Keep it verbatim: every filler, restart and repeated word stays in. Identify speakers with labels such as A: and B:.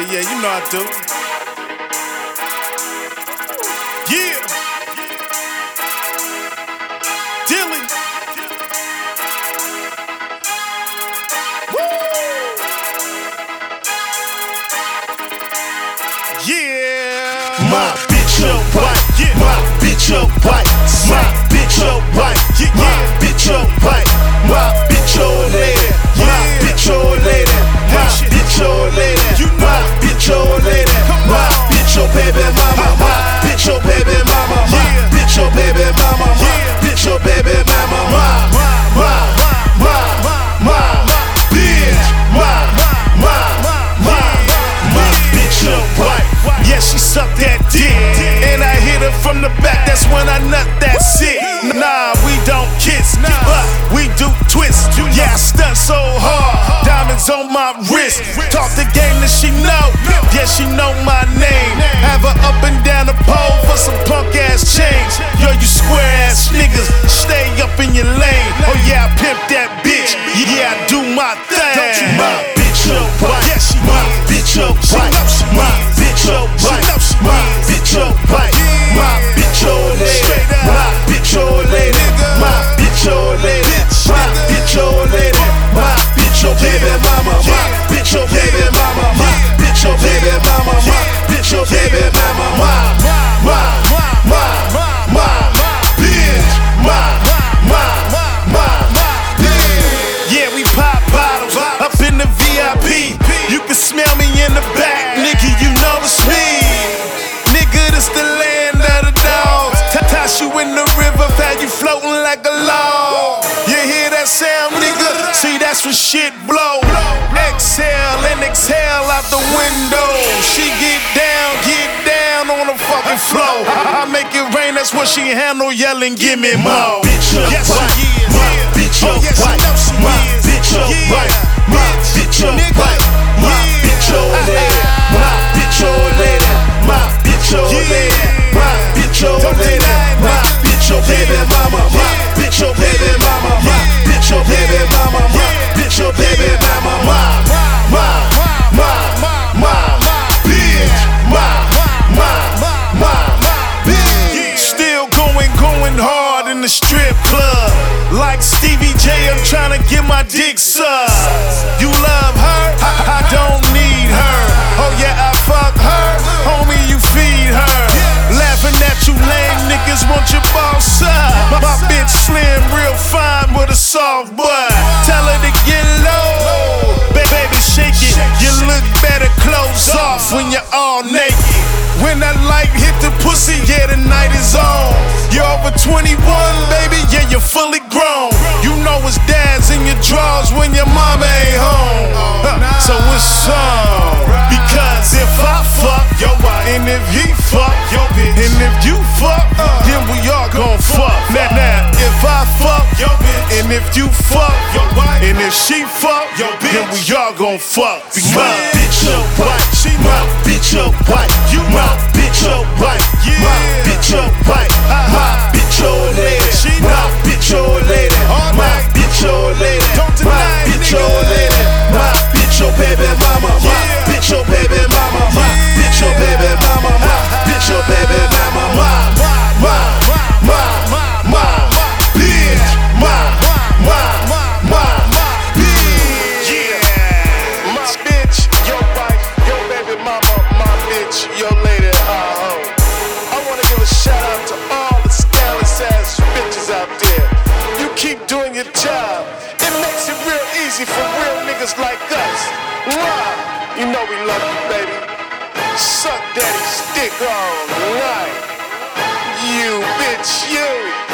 A: yeah, you know I do. Yeah. Dilly. Woo. Yeah.
B: My bitch your white,
A: Yeah.
B: my bitch your white, my bitch your white,
A: Yeah,
B: my
A: yeah.
B: bitch your white, my bitch your lady, my
A: Yeah.
B: bitch your lady, my
A: That shit.
B: bitch your lady,
A: You know.
B: my bitch your lady,
A: Come
B: my
A: on.
B: bitch your baby mama, my
A: Uh-huh.
B: bitch your baby mama, my
A: Yeah.
B: bitch your baby mama, my
A: Yeah.
B: bitch your baby mama, my
A: My,
B: my my my bitch, my my my my bitch your white.
A: Yeah, she sucked that dick, and I hit her from the back. That's when I nut that shit. Nah, we don't kiss, but we do twist. Yeah, I stunt so hard, diamonds on my wrist. Talk the game that she know. Yeah, she know my name. Have her up and down the pole for some punk ass change. Yo, you square ass niggas, stay up in your lane. Oh yeah, I pimp that bitch. Yeah, I do my thing.
B: My bitch your white,
A: Yeah, she
B: my
A: is.
B: bitch your
A: She
B: white,
A: know she
B: my
A: is.
B: bitch your
A: She
B: white,
A: know she
B: my
A: is.
B: bitch your white,
A: Yeah.
B: my bitch your lady,
A: Straight up.
B: my bitch your lady,
A: Nigga.
B: my bitch your lady,
A: Bitch,
B: my
A: nigga.
B: bitch your lady, my bitch your baby
A: Yeah.
B: mama, my
A: Yeah.
B: bitch your baby
A: Yeah.
B: mama, my
A: Yeah.
B: bitch your baby
A: Yeah.
B: mama, my
A: Yeah.
B: bitch your
A: Yeah.
B: baby mama, my my my my bitch, my my my bitch.
A: Yeah, we pop bottles up in the V I P. You can smell me in the back, nigga, you know it's me. Nigga, this the land of the dogs. T- Toss you in the river, had you floating like a log. You hear that sound, nigga? See, that's when shit blow. Exhale and exhale out the window. She get down, get down on the fucking floor. I, I make it rain, that's what she handle, yelling, give me
B: My
A: more.
B: bitch your
A: Yes,
B: white,
A: she is.
B: my
A: Yeah.
B: bitch your
A: Oh, yes, I
B: white,
A: know she
B: my
A: is.
B: bitch your
A: Yeah.
B: white, my
A: Bitch.
B: bitch your
A: Nigga.
B: white, my
A: Yeah.
B: bitch your lady, my bitch your lady, my bitch your
A: Yeah.
B: lady, my bitch your
A: Don't
B: lady,
A: deny it,
B: my
A: nigga.
B: bitch your baby
A: Yeah.
B: mama, my
A: Yeah.
B: bitch your baby mama, my
A: Yeah.
B: bitch your baby
A: Yeah.
B: mama, my
A: Yeah.
B: bitch your baby
A: Yeah.
B: mama, my my my my bitch, my my my bitch.
A: Still going, going hard in the strip club. Like Stevie J, I'm trying to get my dick sucked. You love her? I, I don't need her. Oh yeah, I fuck her. Homie, you feed her. Laughing at you lame niggas, want your boss up. My, my bitch slim, real fine with a soft butt. Tell her to get low. Ba- baby, shake it. You look better clothes off when you're all naked. When that light hit the pussy, yeah, the night is on. You're over twenty-one, baby, yeah, you're fully grown. You know it's dads in your drawers when your mama ain't home. Huh, so it's on. Because if I fuck your wife, and if he fuck your bitch, and if you fuck, then we all gon' fuck. Now, now, if I fuck your bitch, and if you fuck your wife, and if she fuck your bitch, then we all gon' fuck.
B: My bitch your white,
A: She
B: my
A: know.
B: bitch your white,
A: You
B: my
A: know.
B: bitch your white,
A: Yeah.
B: my bitch your white,
A: Uh-huh.
B: my bitch your lady,
A: She
B: my
A: know.
B: bitch your lady,
A: All
B: my
A: night.
B: bitch your lady,
A: Don't deny
B: my
A: it,
B: bitch
A: nigga.
B: your lady, my bitch your baby mama, my
A: Yeah.
B: bitch your baby mama, my
A: Yeah.
B: bitch your baby mama, my bitch your baby mama, my my my my my bitch, my my my bitch.
A: Yeah, my bitch, your wife, your baby mama, my bitch, your lady, uh-oh. I wanna give a shout out to all the scandalous ass bitches out there. You keep doing your job. It makes it real easy for real niggas like us. Mwah! You know we love you, baby. Suck daddy's dick all night. You bitch, you.